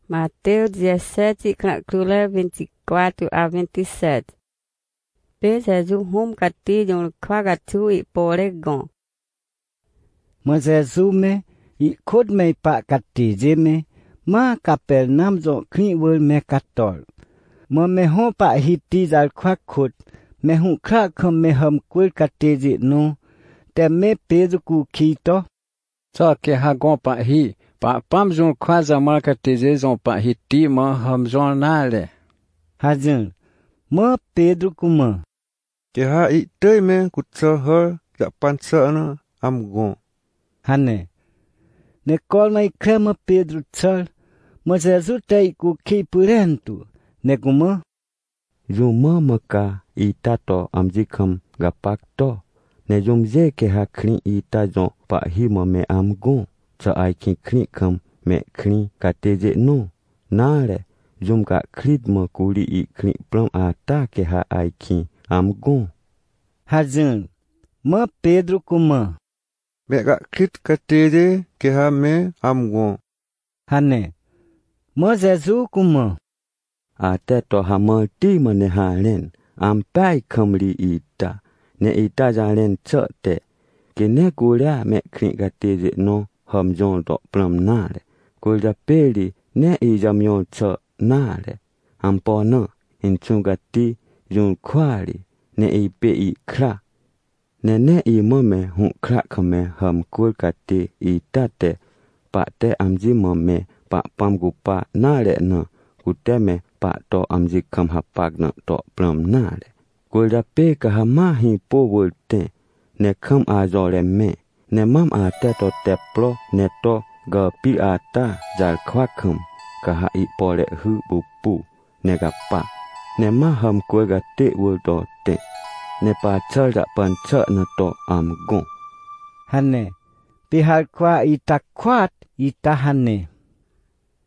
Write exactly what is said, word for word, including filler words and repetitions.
Mateus dezessete, capítulo vinte e quatro a vinte e sete. Pe Jesus rumo catilho quagatu e poregon. Mà Jesus me i khốt me pa catilho me ma capel nam zo clean world me catol. Mà me ho pa hiti zal quack khốt me hu kra khom me hum quil catilho no te me Pedro ku kito. Cho ke ha gon pa hi pa pam jon kwaza mal catilho zon pa hiti ma hum jon nale. Hazin mà Pedro ku ma Ke ha i tei me ku tsa her ja pan sa na am gon. hane ne kol mai krema Pedro tsal mà Jesus tei ku ki purentu ne ku ma Juma maka ita to amji kham gapak to ne jom je ke ha khri ita jon pa hi ma me am gon cha ai ki khri kham me khri ka te je no na le jom ka khrit ma kuli i khri plam a ta ke ha ai ki am gon. Hazin mà Pedro ku ma Me ga krit ka te je ke ha me am gon. hane mà Jesus ku ma A te to ha ma ti ma ne ha len am pai kham li ita ne ita ja len cha te ke ne ku la me khri ka te je no hom jon to plam na le ku ja pe li ne i jam yon cha na le am po na in chung ga ti yun khwa li ne i pe i khra ne ne i mo me hu khra khame ham kul ka ti i ta te pa te am ji mo me pa pam gu pa na le na ku te me pa to am ji kham ha pak na to plam na le ku ja pe ka ha ma hi po wul te ne kham a jo le me ne mam a te to te plo ne to ga pi a ta jal khwa kham ka ha i po le hu bu pu ne ga pa ne ma ham ku ga te wul to te ne pa chal ja pan cha na to am gon. hane pi hal kwa ita kwat ita hane